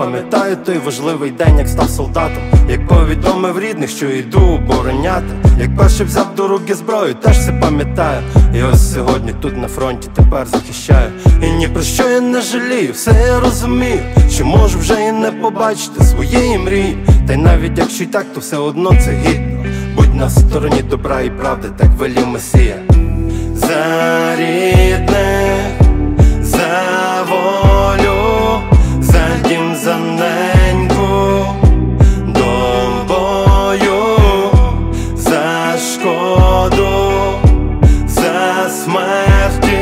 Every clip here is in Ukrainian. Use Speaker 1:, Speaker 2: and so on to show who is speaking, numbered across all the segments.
Speaker 1: пам'ятаю той важливий день, як став солдатом, як повідомив рідних, що йду обороняти, як перший взяв до руки зброю, теж все пам'ятаю. І ось сьогодні тут на фронті тепер захищаю. І ні про що я не жалію, все я розумію, що можу вже і не побачити своєї мрії. Та й навіть якщо й так, то все одно це гідно. Будь на стороні добра і правди, так велів Месія. За рідних, за волю, за дім, за неньку, до бою, за шкоду, за смерті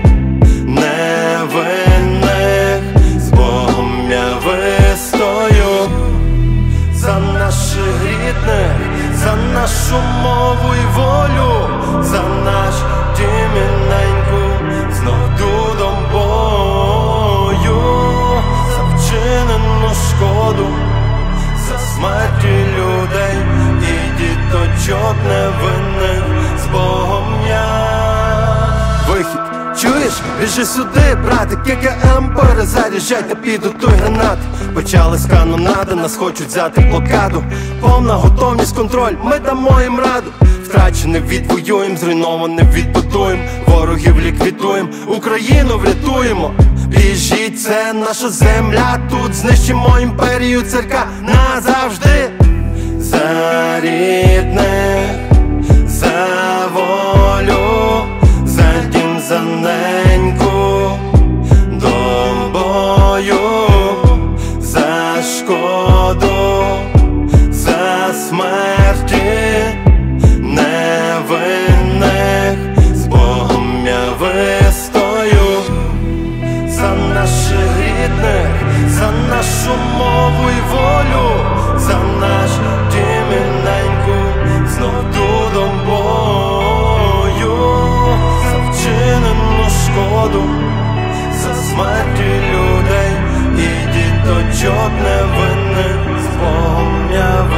Speaker 1: невинних, з Богом я вистою. За наших рідних, за нашу мову і волю, за наш дім і неньку, знов йду до бою, за вчинену шкоду, за смерті людей і діточок невинних, з Богом я. Вихід, чуєш? Біжи сюди, брате, ККМ перезаряджай та підготуй гранати. Почалась канонада, нас хочуть взяти блокаду. Повна готовність, контроль, ми дамо їм раду. Втрачене відвоюєм, зруйноване відбудуєм, ворогів ліквідуєм, Україну врятуємо. Біжіть, це наша земля, тут знищимо імперію царка назавжди. За рідних, за волю, за дім, за неньку, до бою, за шкоду, за смерті невинних, з Богом я вистою. За наших рідних, за нашу мову і волю, за наш дім і неньку, знов йду до бою, за вчинену шкоду, за смерті людей і діточок невинних, з Богом я вистою.